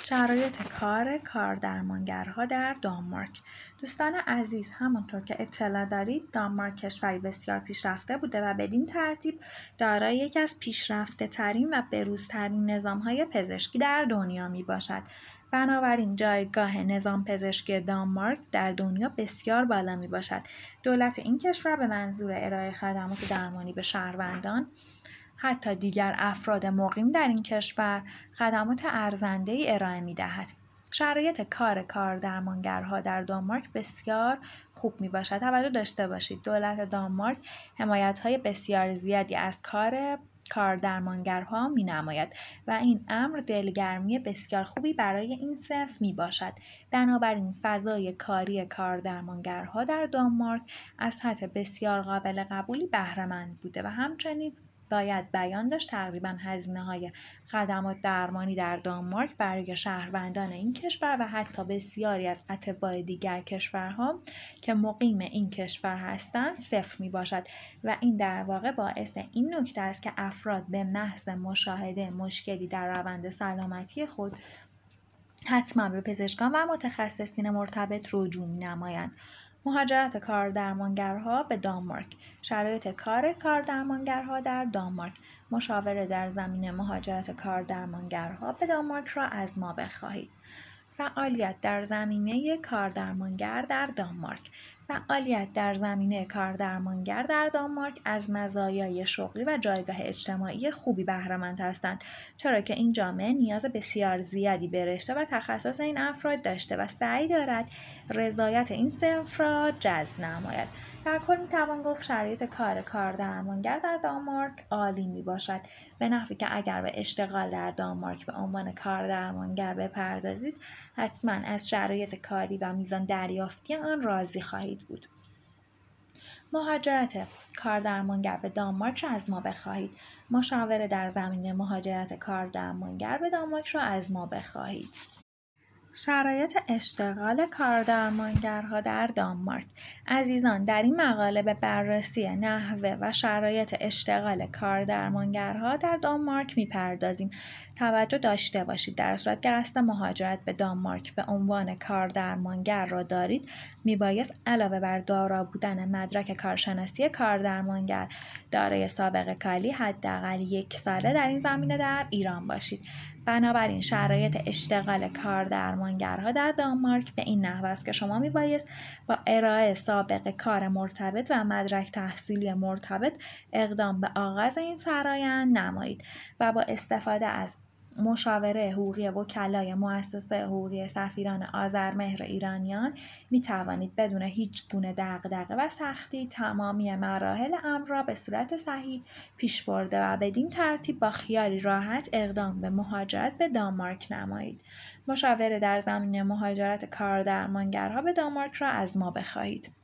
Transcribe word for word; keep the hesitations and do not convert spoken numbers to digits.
شرایط کار کاردرمانگرها در دانمارک. دوستان عزیز، همانطور که اطلاع دارید دانمارک کشوری بسیار پیشرفته بوده و بدین ترتیب دارای یکی از پیشرفته ترین و بروزترین نظام‌های پزشکی در دنیا می باشد. بنابراین جایگاه نظام پزشکی دانمارک در دنیا بسیار بالا می باشد. دولت این کشور به منظور ارائه خدمات درمانی به شهروندان حتی دیگر افراد مقیم در این کشور خدمات ارزنده‌ای ارائه می‌دهد. شرایط کار کاردرمانگرها در دانمارک بسیار خوب می‌باشد. توجه داشته باشید دولت دانمارک حمایت‌های بسیار زیادی از کار کاردرمانگرها می‌نماید و این امر دلگرمی بسیار خوبی برای این صنف می‌باشد. بنابراین فضای کاری کاردرمانگرها در دانمارک از سطح بسیار قابل قبولی بهره‌مند بوده و همچنین باید بیان داشت تقریبا هزینه‌های خدمات درمانی در دانمارک برای شهروندان این کشور و حتی بسیاری از اتباع دیگر کشورها که مقیم این کشور هستند صفر می باشد و این در واقع باعث این نکته است که افراد به محض مشاهده مشکلی در روند سلامتی خود حتما به پزشکان و متخصصین مرتبط رجوع نمایند. مهاجرت کاردرمانگرها به دانمارک. شرایط کار کاردرمانگرها در دانمارک. مشاوره در زمینه مهاجرت کاردرمانگرها به دانمارک را از ما بخواهید. فعالیت در زمینه کاردرمانگر در دانمارک. فعالیت در زمینه کاردرمانگر در دانمارک از مزایای شغلی و جایگاه اجتماعی خوبی بهره‌مند هستند، چرا که این جامعه نیاز بسیار زیادی به رشته و تخصص این افراد داشته و سعی دارد رضایت این صنف را جذب نماید. در کل میتوان گفت شرایط کار کاردرمانگر در دانمارک عالی می باشد، به نحوی که اگر به اشتغال در دانمارک به عنوان کاردرمانگر بپردازید حتما از شرایط کاری و میزان دریافتی آن راضی خواهید بود. مهاجرت کاردرمانگر به دانمارک را از ما بخواهید. مشاوره در زمینه مهاجرت کاردرمانگر به دانمارک را از ما بخواهید. شرایط اشتغال کاردرمانگرها در دانمارک. عزیزان، در این مقاله به بررسی نحوه و شرایط اشتغال کاردرمانگرها در دانمارک می‌پردازیم. توجه داشته باشید در صورت که قصد مهاجرت به دانمارک به عنوان کاردرمانگر را دارید، میبایست علاوه بر دارا بودن مدرک کارشناسی کاردرمانگر دارای سابقه کاری حداقل یک ساله در این زمینه در ایران باشید. بنابراین شرایط اشتغال کاردرمانگرها در دانمارک به این نحو است که شما میبایست با ارائه سابقه کار مرتبط و مدرک تحصیلی مرتبط اقدام به آغاز این فرآیند نمایید و با استفاده از مشاوره حقوقی وکلای مؤسسه حقوقی سفیران آذرمهر ایرانیان می توانید بدون هیچ گونه دغدغه و سختی تمامی مراحل امر را به صورت صحیح پیش برده و بدین ترتیب با خیالی راحت اقدام به مهاجرت به دانمارک نمایید. مشاوره در زمینه مهاجرت کاردرمانگرها به دانمارک را از ما بخواهید.